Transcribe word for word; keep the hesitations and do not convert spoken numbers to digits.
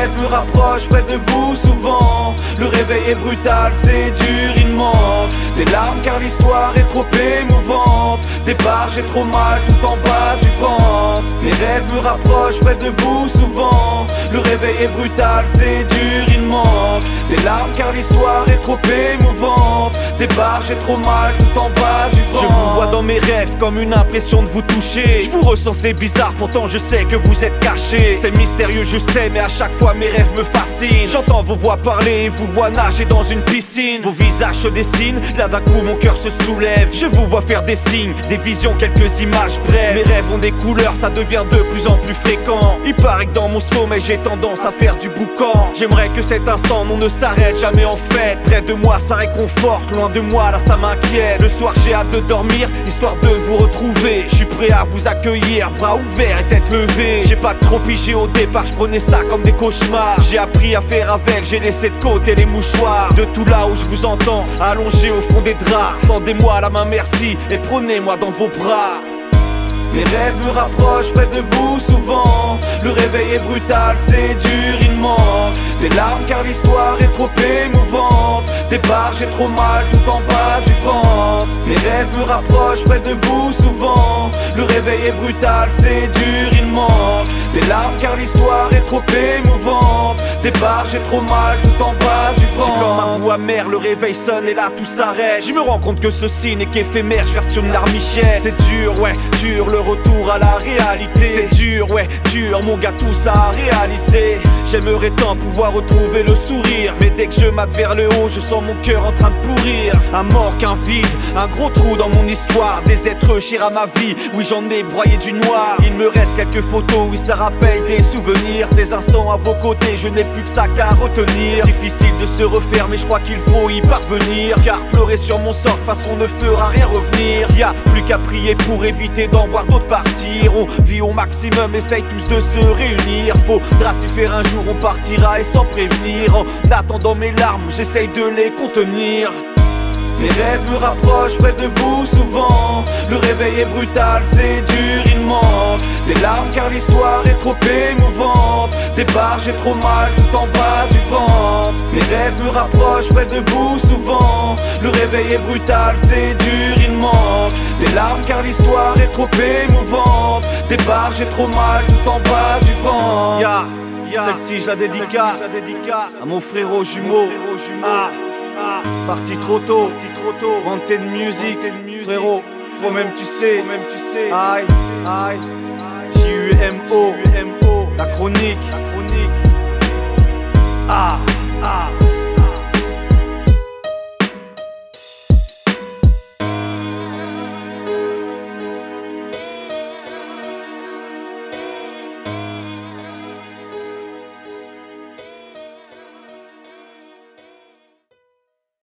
rêves me rapprochent près de vous souvent. Le réveil est brutal, c'est dur, il manque des larmes car l'histoire est trop émouvante. Des barres, j'ai trop mal tout en bas du ventre. Mes rêves me rapprochent près de vous souvent. Le réveil est brutal, c'est dur, il manque des larmes car l'histoire est trop émouvante. Des barres, j'ai trop mal tout en bas du ventre. Je vous vois dans mes rêves comme une impression de vous toucher. Je vous ressens, c'est bizarre, pourtant je sais que vous êtes cachés. C'est mystérieux, je sais, mais à chaque fois mes rêves me fascinent. J'entends vos voix parler, vous vois nager dans une piscine. Vos visages se dessinent, là d'un coup mon cœur se soulève. Je vous vois faire des signes, des visions, quelques images brèves. Mes rêves ont des couleurs, ça devient de plus en plus fréquent. Il paraît que dans mon sommeil j'ai tendance à faire du boucan. J'aimerais que cet instant on ne s'arrête jamais en fait. Près de moi ça réconforte, loin de moi là ça m'inquiète. Le soir j'ai hâte de dormir, histoire de vous retrouver. Je suis prêt à vous accueillir, bras ouverts et tête levée. J'ai pas trop pigé au départ, je prenais ça comme des cauchemars. J'ai appris à faire avec, j'ai laissé de côté les mouchoirs. De tout là où je vous entends, allongé au fond des draps. Tendez-moi la main merci et prenez-moi dans vos bras. Mes rêves me rapprochent près de vous souvent. Le réveil est brutal, c'est dur, il manque des larmes car l'histoire est trop émouvante. Des barres, j'ai trop mal tout en bas du ventre. Mes rêves me rapprochent près de vous souvent. Le réveil est brutal, c'est dur, il manque des larmes car l'histoire est trop émouvante. Des barres, j'ai trop mal tout en bas du ventre. J'ai comme un goût amer, le réveil sonne et là tout s'arrête. Je me rends compte que ceci n'est qu'éphémère, je versionne l'armichette. C'est dur, ouais, dur le retour à la réalité. C'est dur, ouais, dur, mon gars, tout ça à réaliser. J'aimerais tant pouvoir retrouver le sourire, mais dès que je mate vers le haut, je sens mon cœur en train de pourrir. Un manque, un vide, un gros trou dans mon histoire. Des êtres chers à ma vie, oui j'en ai broyé du noir. Il me reste quelques photos, oui ça rappelle des souvenirs. Des instants à vos côtés, je n'ai plus que ça qu'à retenir. Difficile de se refaire, mais je crois qu'il faut y parvenir. Car pleurer sur mon sort, de toute façon ne fera rien revenir. Y'a plus qu'à prier pour éviter d'en voir d'autres partir. On vit au maximum, essaye tous de se réunir. Faudra s'y faire un jour, on partira et sans prévenir. En attendant mes larmes, j'essaye de les contenir. Mes rêves me rapprochent près de vous souvent. Le réveil est brutal, c'est dur, il manque des larmes car l'histoire est trop émouvante. Des barres, j'ai trop mal tout en bas du ventre. Mes rêves me rapprochent près de vous souvent. Le réveil est brutal, c'est dur, il manque des larmes car l'histoire est trop émouvante. Des barres, j'ai trop mal tout en bas du ventre. Yeah. Yeah. Celle-ci je la dédicace à mon frérot jumeau. Ah. Ah, parti trop tôt, Wanted Music, frérot, toi-même tu sais, aïe, aïe, J U M O, la chronique, ah, ah.